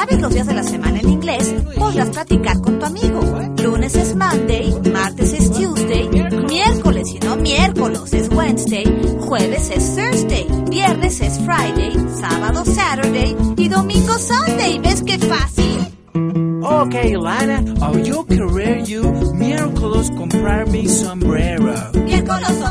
sabes los días de la semana en inglés, podrás practicar con tu amigo. Lunes es Monday, martes es Tuesday, miércoles y no miércoles es Wednesday, jueves es Thursday, viernes es Friday, sábado Saturday y domingo Sunday. ¿Ves qué fácil? Okay, Lana, yo querer you miércoles comprar mi sombrero. Miércoles